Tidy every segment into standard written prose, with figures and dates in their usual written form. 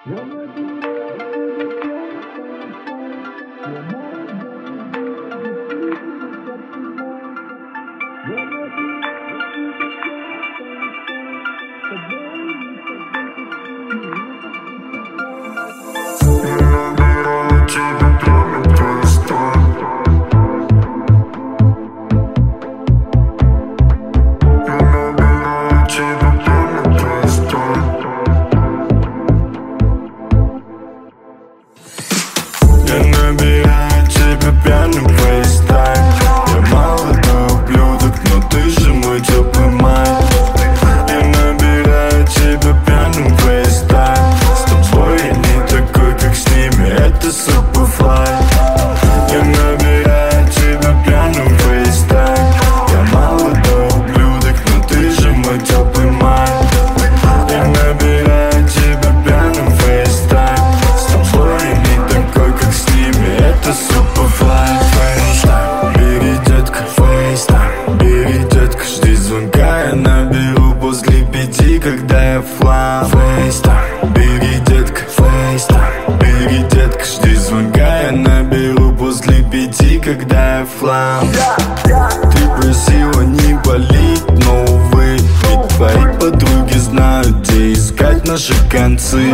Когда я флам, FaceTime, бери, детка, FaceTime, бери, детка, жди звонка. Я наберу после 5, когда я флам. Ты просила не болеть, но увы, ведь твои подруги знают, где искать наши концы.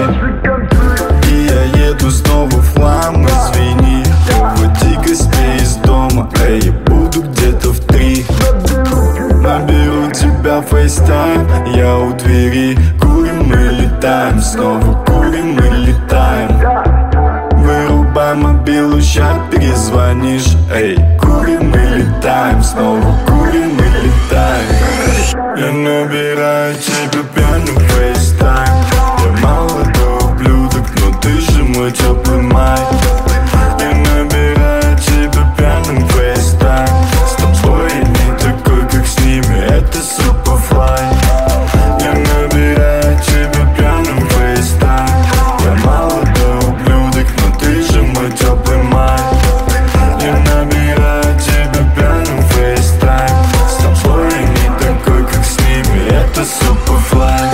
И я еду снова флам, извини, уводи гостей из дома, эй, я буду где-то в 3. Наберу тебя FaceTime, я у двери. Курим и летаем, снова курим и летаем. Вырубай мобилу, ща перезвонишь. Эй, курим и летаем, снова курим и летаем. Я набираю тебя пьяным FaceTime. Я молодой ублюдок, но ты же мой теплый май. Я набираю тебя пьяным FaceTime. С тобой я не такой, как с ними, это Superfly. Я набираю тебя пьяным FaceTime. Я молодой ублюдок, но ты же мой теплый май. Я набираю тебя пьяным FaceTime. С тобой я не такой, как с ними, это Superfly.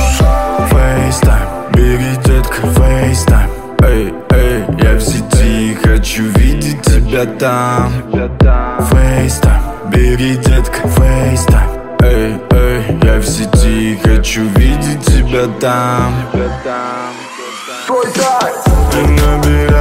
FaceTime, бери, детка, FaceTime. Эй, эй, я в сети, хочу видеть тебя там. FaceTime, бери, детка, FaceTime. Эй, эй, я в сети, хочу видеть тебя там. Я набираю